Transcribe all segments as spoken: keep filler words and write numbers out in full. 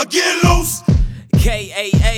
I get loose. K A A.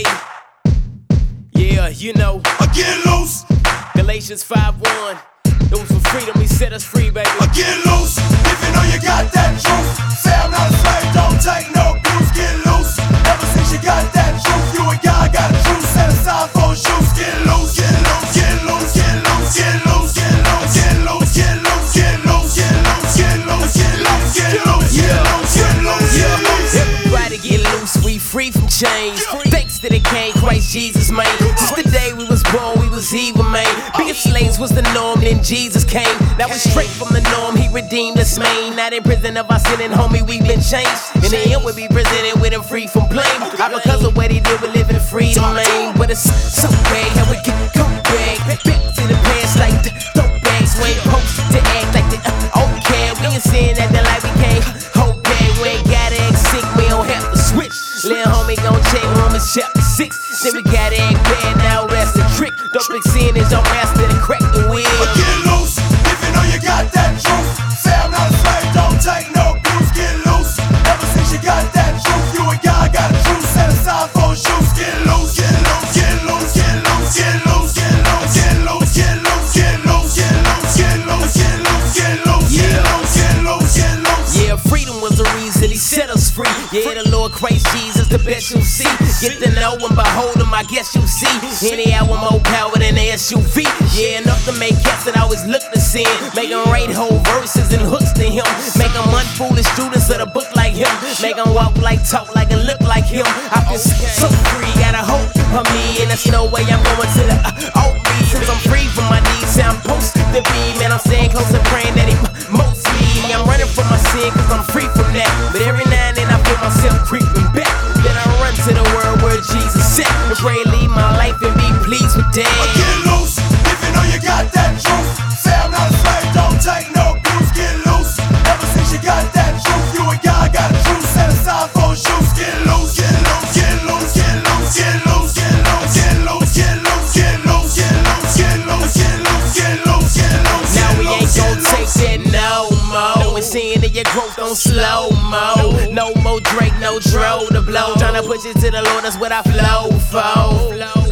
Yeah, you know. I get loose. Galatians five one. It was for freedom, he set us free, baby. I get loose. If you know you got that truth, say I'm not a slave, don't take no abuse. Get loose. Ever since you got that truth, you and God got a truth. Set aside for shoes. Get loose, get loose, get loose, get loose, get loose, get loose, get loose, get loose, get loose, get loose, get loose, get loose, get loose, get loose, get loose, get loose. Everybody get loose, we free from chains. Thanks to the King, Christ Jesus, man. Since the day we was born, we was evil, man. Being slaves was the norm, then Jesus came. That was straight from the norm, he redeemed us, man. Not in prison of our sin, and homie, we been changed. In the end, we'll be presented with him free from blame. All because of what he did, we live in freedom, man. But it's so bad, how we get go back, back, back to the past like the throwbacks. We ain't supposed to act like the uh, okay. We ain't saying that the life we can't hold back. We ain't gotta act sick, we don't have to switch. Little homie gon' check Romans chapter six. Then we gotta act bad, now that's the trick. Don't big sin is your master to crack the wheel. I get loose. If you know you got that truth, say I'm not a slave, don't take no abuse. Get loose. Ever since you got that truth, you and God got a truth. Set aside for shoes. Get loose, get loose, get loose, get loose, get loose, get loose, get loose, get loose, get loose, get loose, get loose, get loose, get loose, get loose, get loose, get loose. Yeah, freedom was the reason he set us free. Yeah, the Lord Christ Jesus, the best you'll see. Get to know him, behold him, I guess you'll see. Any hour more power than the S U V. Yeah, enough to make cats that always look to sin. Make them write whole verses and hooks to him. Make them unfoolish students of the book like him. Make them walk like, talk like, and look like him. I feel so free, got a hope of me. And there's no way I'm going to the uh, old me. Since I'm free from my knees, I'm supposed to be. Man, I'm staying close and praying that he most me. I'm running from my sin cause I'm free from that. But every now and then I feel myself creeping back. Then I run to the world where Jesus said, and pray, leave my life and be pleased with that. I get loose. If you know you got that truth, say I'm not a slave, don't take no abuse. Get loose. Ever since you got that truth, you and God got a truth. Set aside for shoes. Get loose, get loose, get loose, get loose, get loose, get loose, get loose, get loose, get loose, get loose, get loose, get loose, get loose, get loose. Now we ain't gon' take that no more. And seeing that your growth on slow mo. No more Drake, no Dro to blow. Tryna push it to the Lord, that's what I flow for.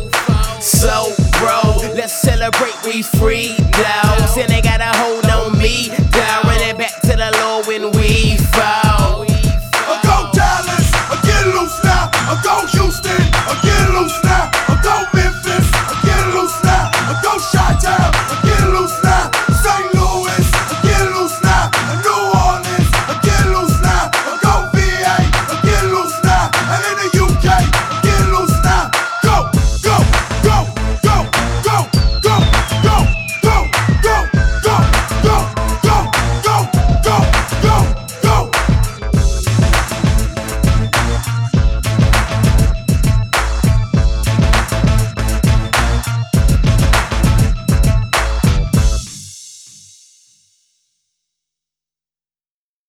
So, bro, let's celebrate, we free, dawg. Sin they got a hold on me, dawg. Running back to the Lord when we fall.